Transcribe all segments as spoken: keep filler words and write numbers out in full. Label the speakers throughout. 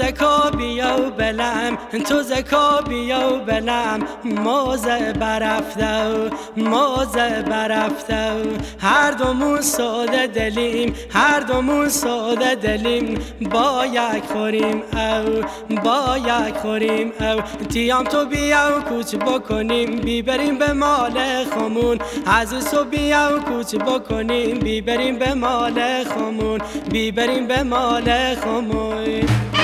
Speaker 1: زکا بیا و بلم تو زکا بیا و بلم موزه برفته موزه برفته هر دومون ساده دلیم هر دومون ساده دلیم با یک خوریم او با یک خوریم او تیام تو بیا و کوچ بکنیم بیبریم به مال خمون عزیز تو بیا و کوچ بکنیم بیبریم به مال خمون بیبریم به مال خمون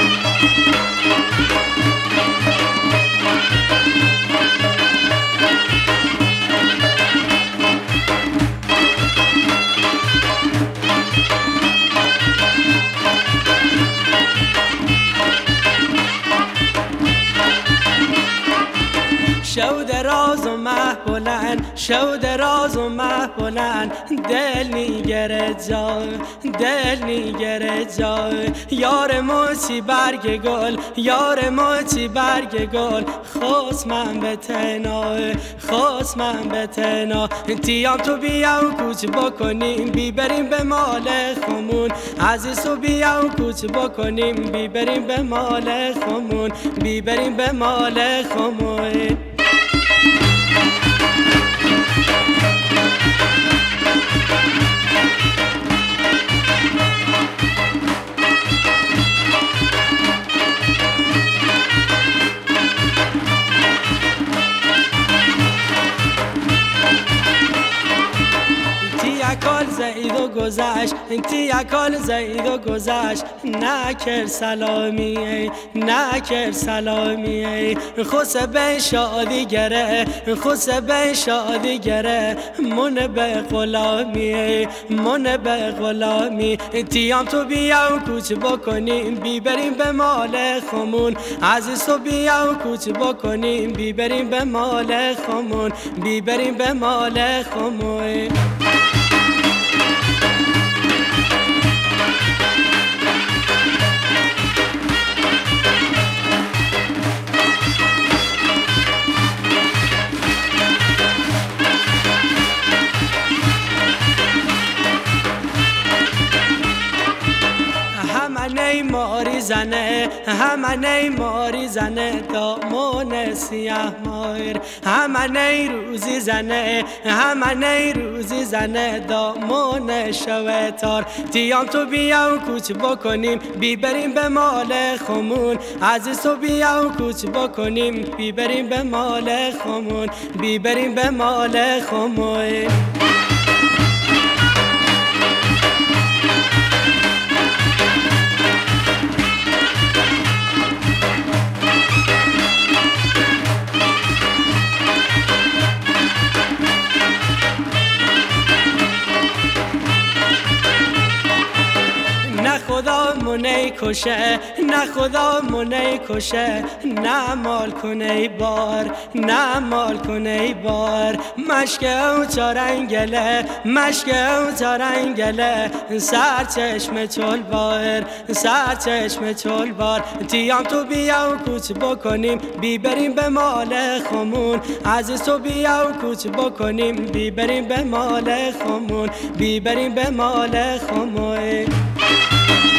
Speaker 1: شو دراز و مه بلند شو دراز و مه بلند دل نیگره جای دل نیگره جای یار موچی برگ گل یار موچی برگ گل خوص من به تنای خوص من به تنا تیام تو بیا و کوچ بکنیم بیبریم به مال خمون عزیز تو بیا و کوچ بکنیم بیبریم به مال خمون بیبریم به مال خمون یکال زید و گذشت انتی یکال زید و گذشت نکر سلامی ای نکر سلامی ای خوص به شادی گره خوص به شادی گره من به غلامی ای من به غلامی تیام تو بیا و کوچ بکنیم بیبریم به مال خمون عزیز تو بیا و کوچ بکنیم بیبریم به مال خمون بیبریم به مال خمون همه ماری زنه همه ماری زنه دامون سیاه مایر همه روزی زنه همه روزی زنه دامون شویتار تیام تو بیا و کوچ بکنیم بیبریم به مال خمون عزیز تو بیا و کوچ بکنیم بیبریم به مال خمون بیبریم به مال خمون خدا منی کشه نه خدا منی کشه نه مال کنه بار نه مال کنه بار مشک او چارنگله مشک او چارنگله سر چشم چول بار سر چشم چول بار تیام تو بیا و کوچ بکنیم بیبریم به مال خمون عزیز تو بیا و کوچ بکنیم بیبریم به مال خمون بیبریم به مال خمون